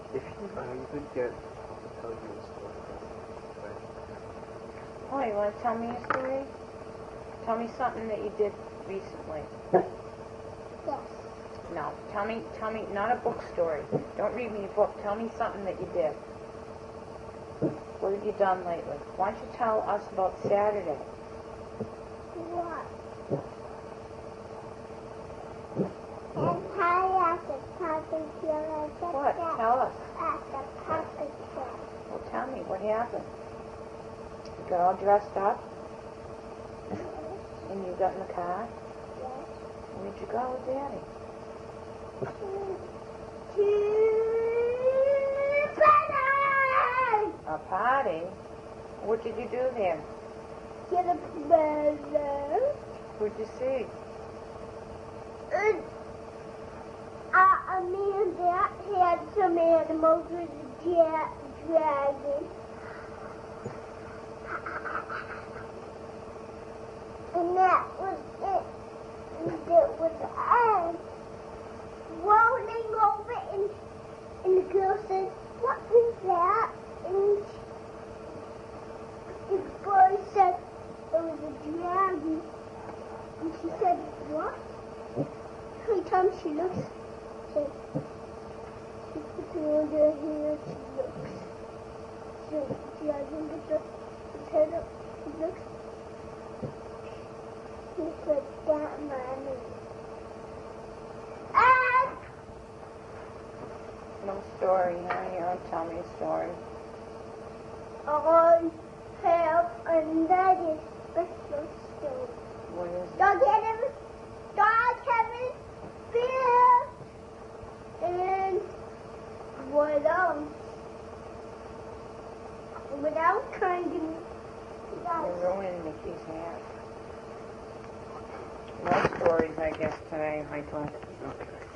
If you could get, I'll tell you a story. Oh, you want to tell me a story? Tell me something that you did recently. Yes. No, tell me, not a book story. Don't read me a book. Tell me something that you did. What have you done lately? Why don't you tell us about Saturday? What? And I at the puppet show. What? Tell us. At the puppet show. Well, tell me, what happened? You got all dressed up? And you got in the car? Yes. Where'd you go with Daddy? A party? What did you do there? Get a present. Who'd you see? Me and Dad had some animals with a dragon. And that was it. And it was rolling over, and the girl said, "What is that?" And the boy said, "It was a dragon." And she said, "What?" Every time she looks, she puts it on her hair, she looks. So the dragon gets his head up, he looks. He said, "That Mommy." No story, huh? You don't tell me a story. I have another special story. What is it? Dog Kevin, beer, and what else? Without kind of... You're ruining Mickey's hair. No stories, I guess, today, Michael. Okay.